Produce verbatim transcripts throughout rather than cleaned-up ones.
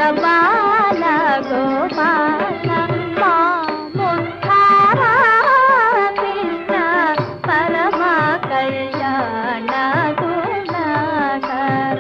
బాల గోపాల మా ముద్ధార కృష్ణ పరమ కళ్యాణ గుణకర.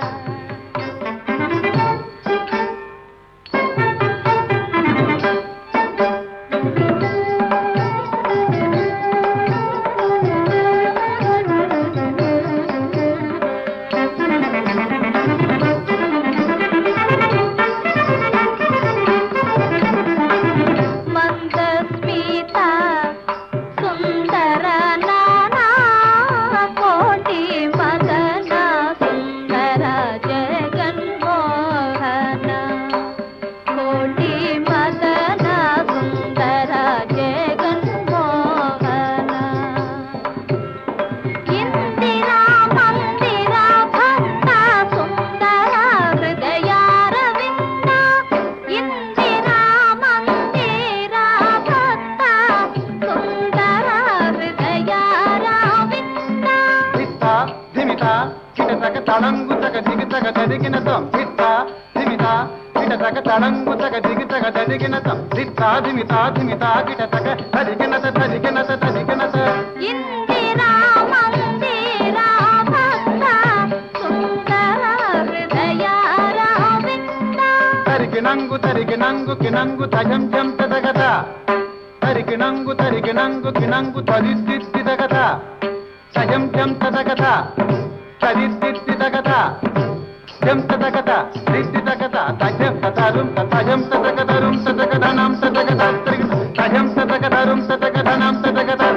తడంగు తగ దిగితగ దదిగిన తం దిత్త ధిమిత కిట తగ తడంగు తగ దిగితగ దదిగిన తం దిత్త ధిమిత ధిమిత కిట తగ దదిగిన త దదిగిన త దదిగిన త. ఇందిరా మందిర భక్త సుందర హృదయ రావింద. తరిగినంగు తరిగినంగు కినంగు తజం జం తదగత తరిగినంగు తరిగినంగు కినంగు తదిద్దిద్ది తగత తజం జం తదగత తదిద్దిద్ది తగత జం తదగత దిద్ది తగత తజం తతరుం తజం తదగత రుం తదగత నాం తదగత తజం తదగత రుం తదగత నాం తదగత.